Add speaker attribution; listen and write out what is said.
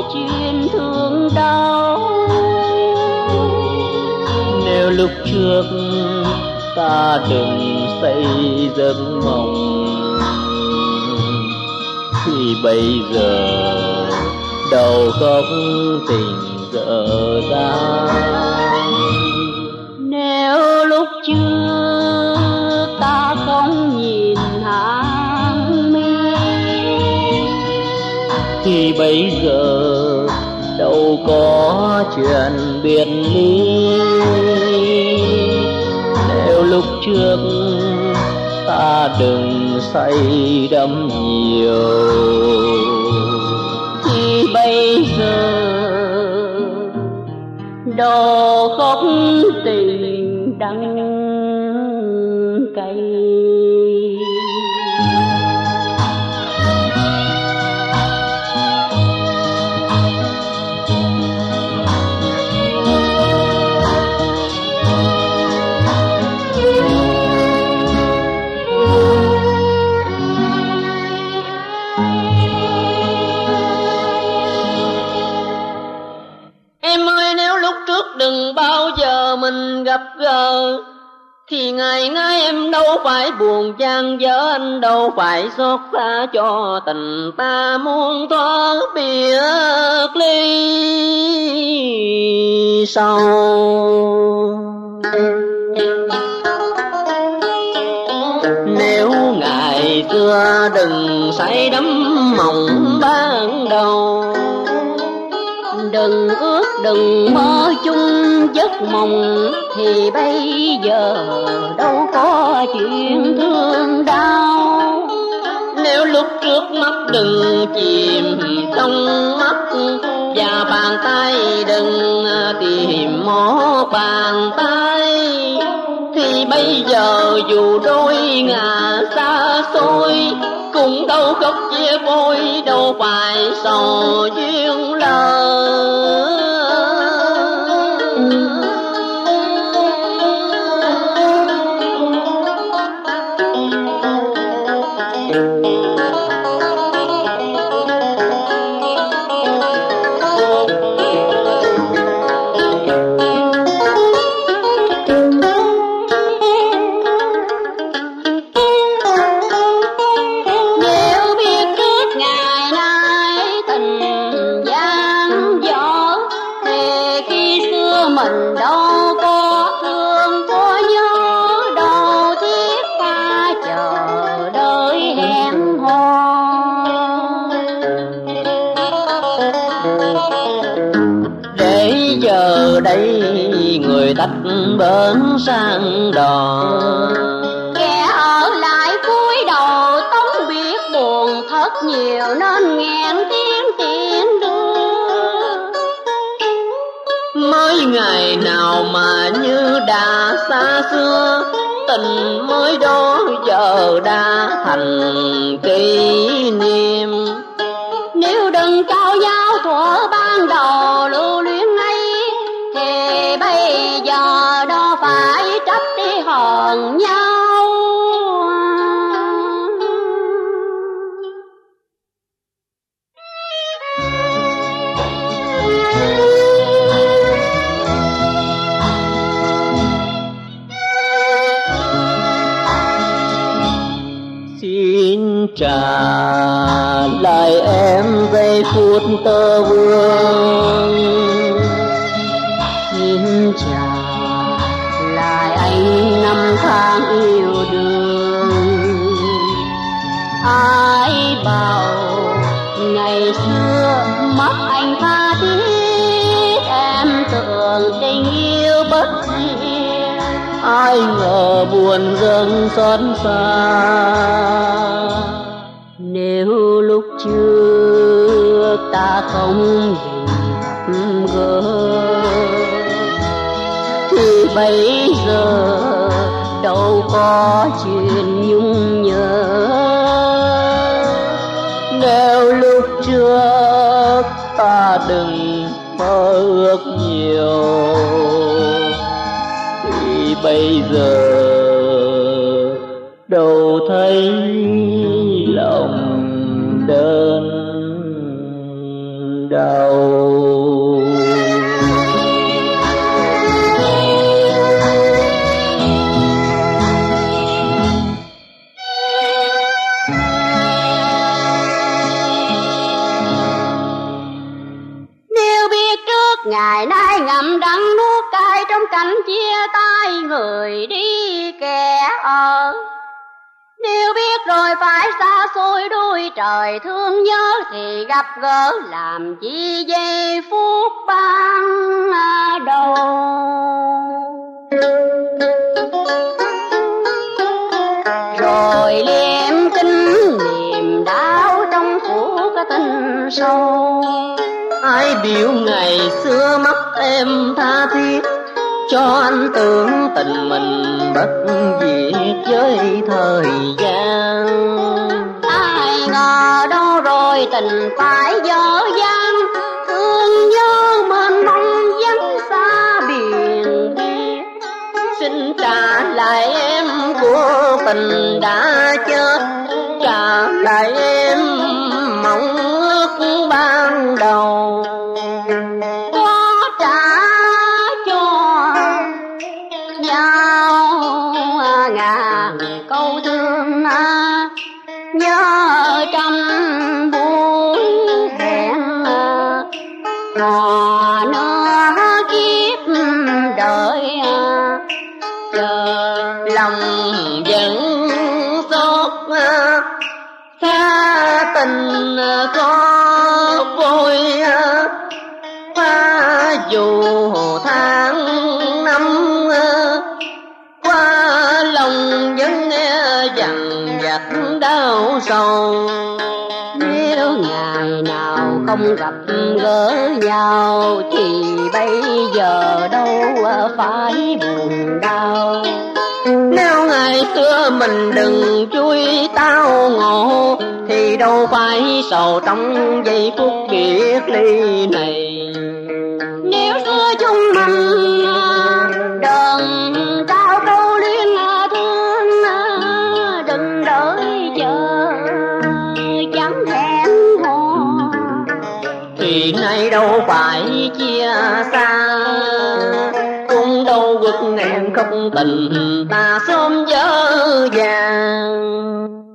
Speaker 1: chuyện thương đau.
Speaker 2: Nếu lúc trước ta đừng xây giấc mộng thì bây giờ đầu khóc tình dở dang.
Speaker 1: Nếu lúc trước ta không nhìn hàng mi
Speaker 2: thì bây giờ đâu có chuyện biệt ly. Nếu lúc trước ta đừng say đắm nhiều
Speaker 1: thì bây giờ đồ khóc tình đắng cay. Đừng bao giờ mình gặp gỡ thì ngày nay em đâu phải buồn chan vỡ, anh đâu phải xót xa cho tình ta muôn thuở biệt ly sâu. Nếu ngày xưa đừng say đắm mộng ban đầu, đừng ước đừng mơ chung giấc mộng thì bây giờ đâu có chuyện thương đau. Nếu lúc trước mắt đừng chìm trong mắt và bàn tay đừng tìm một bàn tay thì bây giờ dù đôi ngả xa xôi cũng đâu khóc chia phôi, đâu phải sầu duyên lỡ. Người tách bến sang đò, kẻ ở lại cúi đầu tống biết buồn thật nhiều nên nghẹn tiếng chuyện đưa.
Speaker 2: Mới ngày nào mà như đã xa xưa, tình mới đó giờ đã thành kỷ niệm.
Speaker 1: Nếu đừng trao nhau thuở ban đầu lưu luyến ấy thì bây giờ đâu phải trách đi hờn nhau.
Speaker 2: Xin trả lại em giây phút tơ vương,
Speaker 1: xin trả lại anh năm tháng yêu đương. Ai bảo ngày xưa mắt anh tha thiết, em tưởng tình yêu bất diệt.
Speaker 2: ai ngờ buồn dâng xót xa.
Speaker 1: Nếu lúc trước ta không gặp gỡ thì bây giờ đâu có chuyện nhung nhớ.
Speaker 2: Nếu lúc trước ta đừng mơ ước nhiều thì bây giờ đâu thấy lòng đơn đầu.
Speaker 1: Nếu biết trước ngày nay ngậm đắng nuốt cay trong cảnh chia tay người đi kẻ ở, nếu biết rồi phải xa xôi đuôi trời thương nhớ thì gặp gỡ làm chi giây phút ban đầu. Rồi liệm kinh niềm đau trong phủ cái tình sâu.
Speaker 2: Ai biểu ngày xưa mắt em tha thiết, cho anh tưởng tình mình bất diệt với thời gian.
Speaker 1: Ai ngờ đâu rồi tình phải dở dang, thương nhớ mênh mông vắng xa biển biệt.
Speaker 2: Xin trả lại em của tình đã chết, trả lại em mong ước ban đầu.
Speaker 1: Có trả cho nhau ngàn câu thương nhớ trăm buổi hẹn ngò nửa kiếp đợi chờ.
Speaker 2: Lòng vẫn xót xa tình có vội, qua dù tháng năm qua lòng vẫn nghe dằn vặt đau sầu.
Speaker 1: Nếu ngày nào không gặp gỡ nhau thì bây giờ đâu phải buồn đau.
Speaker 2: Nếu ngày xưa mình đừng chui tao ngộ thì đâu phải sầu trong giây phút biệt ly này.
Speaker 1: Nếu xưa chung mình đừng trao câu liên thương, đừng đợi chờ chẳng hẹn hò
Speaker 2: Thì nay đâu phải chia xa, cũng đâu quất ngàn không tình ta sớm dở dàng.